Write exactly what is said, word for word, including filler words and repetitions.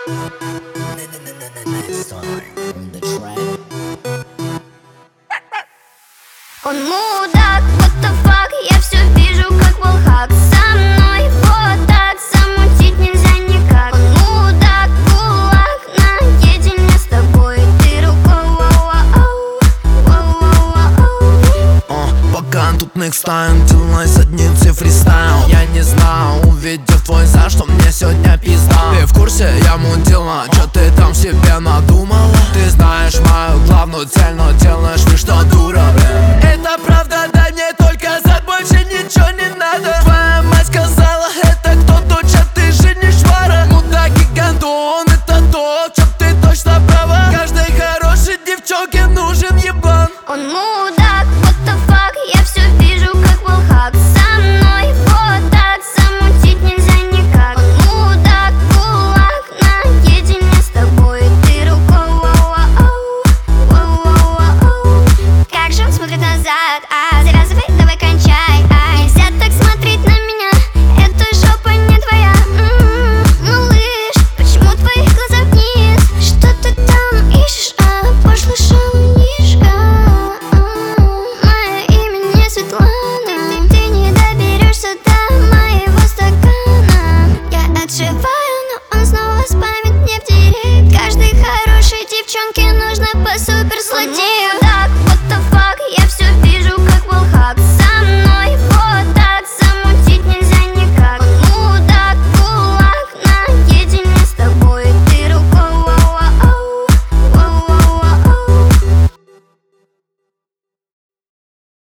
Он мудак, what the fuck, я все вижу как волхак. Со мной вот так замутить нельзя никак. Он мудак, кулак, наедине с тобой. Ты рукой, воу-воу, воу-воу-воу. uh, Пока тут next time, делай задницы фристайл. Я не знаю, увидев твой за, что мне сегодня пизда. Ты в курсе, я мудила, чё ты там себе надумала? Ты знаешь мою главную цель, но